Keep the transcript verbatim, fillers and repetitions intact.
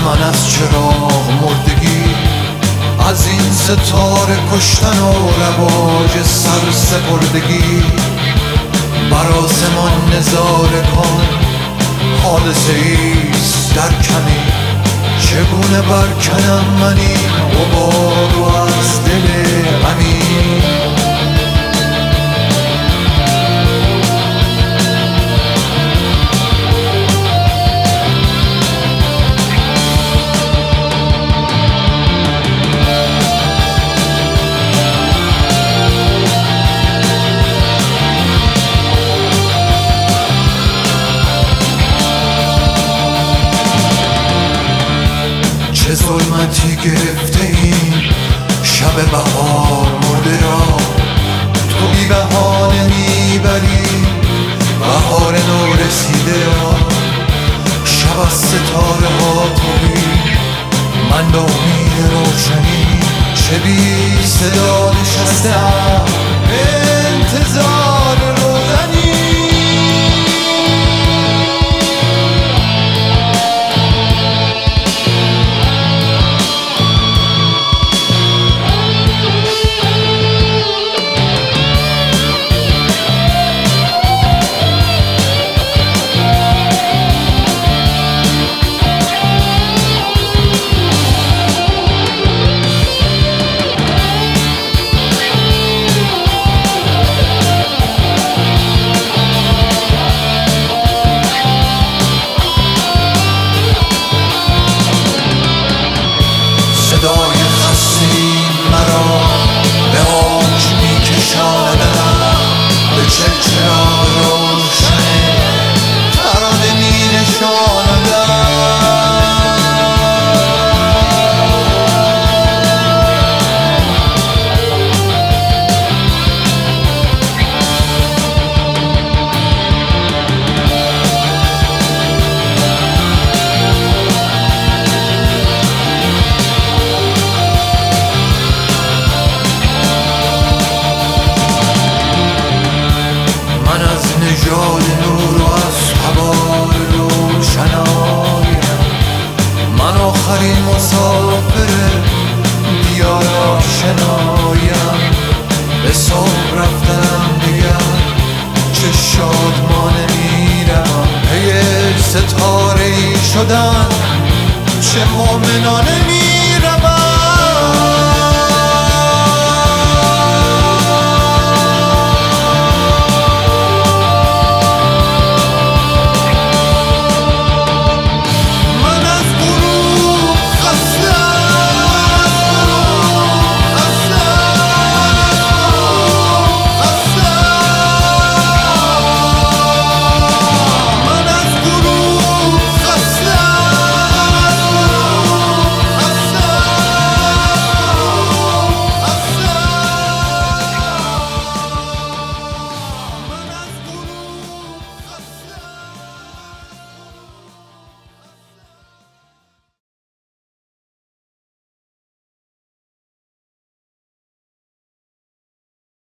من از چراغ مردگی، از این ستاره کشتن و رواج سر سپردگی. بر آسمان نظاره کن، حادثه ایست در کمی. چگونه برکنم من این غبار و از دل غمی. چه ظلمتی گرفته این شب بهار مرده را. تو بی بهانه میبری بهار نو رسیده را. شب از ستاره ها تویی، من به امید روشنی. چه بی صدا نشستم انتظار روزنی. صدای خسته مرا به اوج میکشاندم، به چراغ روشن ترانه مینشاندم. نژاد نور و از هوای روشنایم. من آخرین مسافر دیار آشنایم. به صبح رفتنم دیگر چه شادمانه میرم. پی ستاره ای شدن چه مومنانه میرم.